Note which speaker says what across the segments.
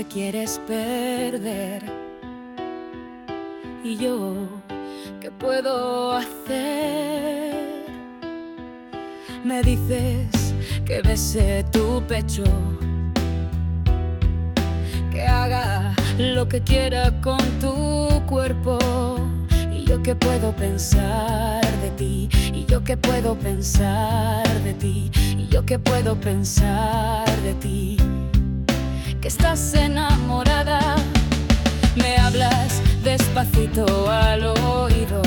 Speaker 1: quieres perder. ¿Y yo qué puedo hacer? Me dices que bese tu pecho, que haga lo que quiera con tu cuerpo. ¿Y yo qué puedo pensar de ti? ¿Y yo qué puedo pensar de ti? ¿Y yo qué puedo pensar de ti? Que estás enamorada, me hablas despacito al oído,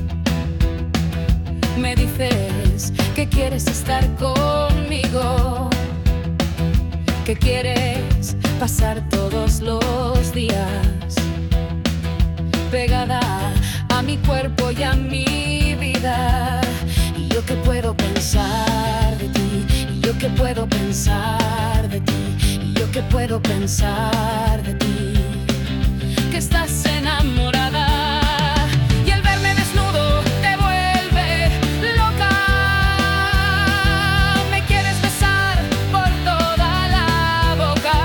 Speaker 1: me dices que quieres estar conmigo, que quieres pasar todos los días pegada a mi cuerpo y a mi vida. ¿Y yo qué puedo pensar de ti? ¿Y yo qué puedo pensar de ti? ¿Y yo qué puedo pensar de ti? Que estás enamorada y el verme desnudo te vuelve loca. Me quieres besar por toda la boca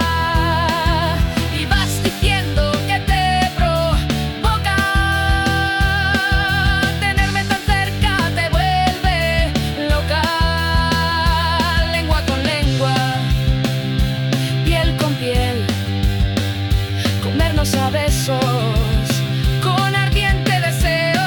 Speaker 1: y vas diciendo que te provoca. Tenerme tan cerca te vuelve loca. Lengua con lengua, piel con piel, comernos a besos con ardiente deseo.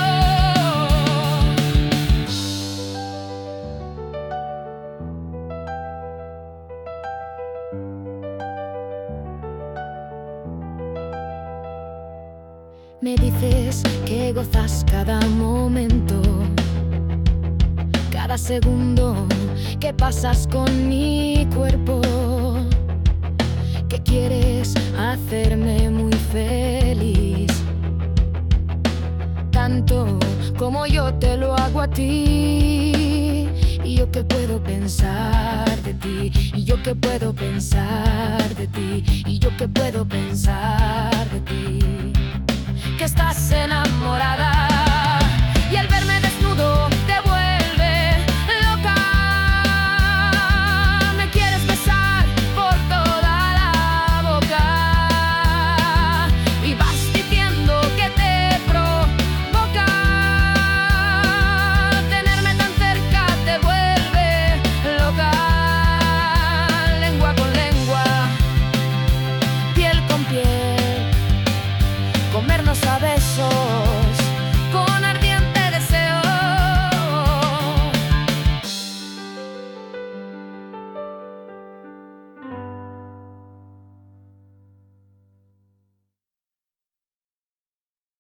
Speaker 1: Me dices que gozas cada momento, cada segundo que pasas con mi cuerpo, que quieres hacerme muy feliz, tanto como yo te lo hago a ti. ¿Y yo qué puedo pensar de ti? ¿Y yo qué puedo pensar de ti? ¿Y yo qué puedo pensar